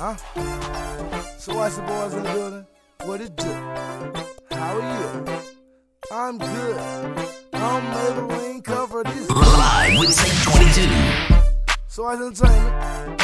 Huh? So what's the boys in the building? What it do? How are you? I'm good. I'm Maybelline cover this. Live with Saint 22. So what's entertainment?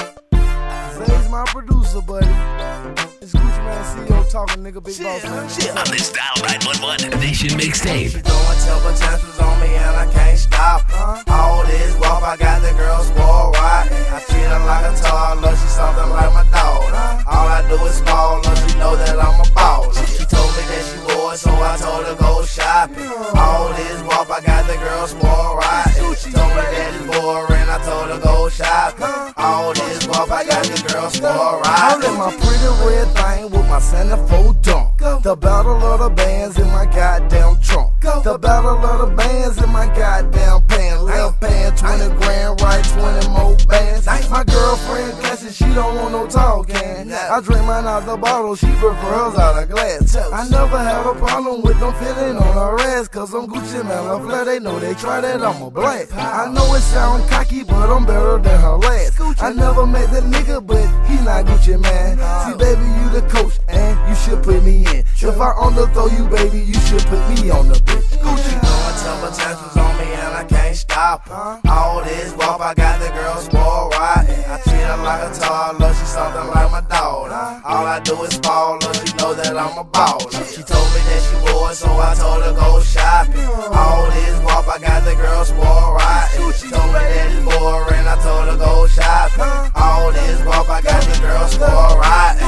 Zay's my producer, buddy. It's Gucci Man CEO talking, nigga, big boss man. On this Style 911 Nation mixtape. She throwing temper tantrums on me and I can't stop. All this guap, I got the girl spoiled right. I treat her like a toddler, she something like my dog. All I do is fall her, she know that I'm a baller. She told me that she bored, so I told her go shopping. All this guap, I got the girl spoiled right. She told me that it's boring, I told her go shopping. All this guap, I got the girl spoiled right. I'm in my pretty red thing with my centerfold dunk. The battle of the bands in my goddamn trunk. The battle of the bands in my goddamn pants. Left paying 20 grand, right 20 more bands. My girlfriend classy, she don't want no talking. I drink mine out the bottle, she prefers out of glass. I never had a problem with them feeling on her ass, cause I'm Gucci Man, I flat, they know they try that, I'm a blast. I know it sound cocky, but I'm better than her last. I never met that nigga, but he not Gucci Man. See baby, you the coach, and you should put me in. If I underthrow you, baby, you should put me on the bitch. Gucci throwing temper tantrums on me and I can't stop. All this guap, I got the girl spoiled right. I treat her like a toddler, she something like my dog. All I do is fall her, she know that I'm a baller. She told me that she bored, so I told her go shopping. All this guap, I got the girl spoiled right. She told me that it's boring, I told her go shopping. All this guap, I got the girl spoiled right.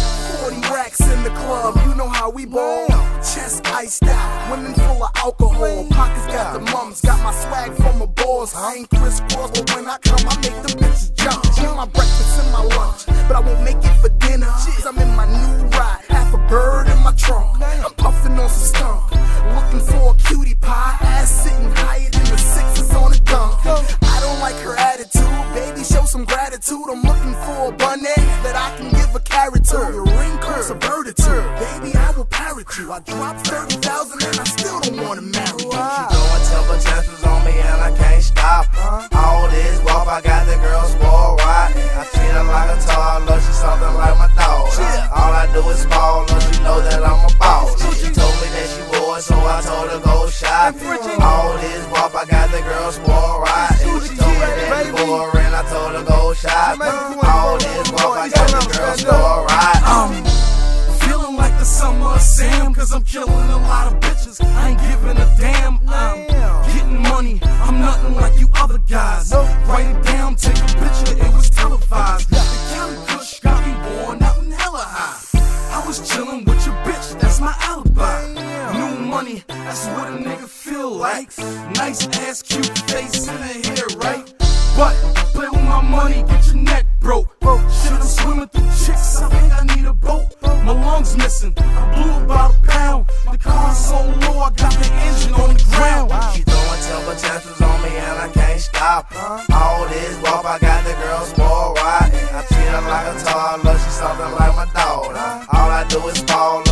40 racks in the club, you know how we ball. Chest iced out, women full of alcohol. Pockets got the mums, got my swag from a boss. I ain't crisscross, but when I come, I make them bitches jump. Eat my breakfast and my lunch, but I won't make it for dinner. Cause I'm in my new ride, half a bird in my trunk. I'm puffing on some skunk, looking for a cutie pie. Ass sitting higher than the sixes on a dunk. I don't like her attitude, baby, show some gratitude. I'm looking for a bunny that I can give a carrot to. Your ring costs a bird or two, baby, I will parrot you. I dropped 30,000 and I still don't wanna marry you. She throwing temper tantrums on me and I can't stop. All this guap, I got the girl spoiled right. I treat her like a toddler, she something like my dog. All I do is fall her, she know that I'm a baller. She told me that she bored, so I told her go shopping. All this guap, I got the girl spoiled right. She told me that it's boring, I told her go shopping. All this guap, I got the girl spoiled right. Feeling like the summer of Sam, cause I'm killing a lot of bitches. I ain't giving a damn. I'm getting money, I'm nothing like you other guys. Write it down, take a picture, it was televised. The Cali Kush got me worn out and hella high. I was chilling with your bitch, that's my alibi. New money, that's what a nigga feel like. Nice ass, cute face, and a hair, right? But play with my money, get your neck broke. Shit, I'm swimming through chicks, I think I need a boat. My lungs missing, I blew about a pound. The car's so low, I got the engine on the ground. She throwing temper tantrums on me and I can't stop. All this guap, I got the girl spoiled right. I treat her like a toddler, she something like my dog. All I do is fall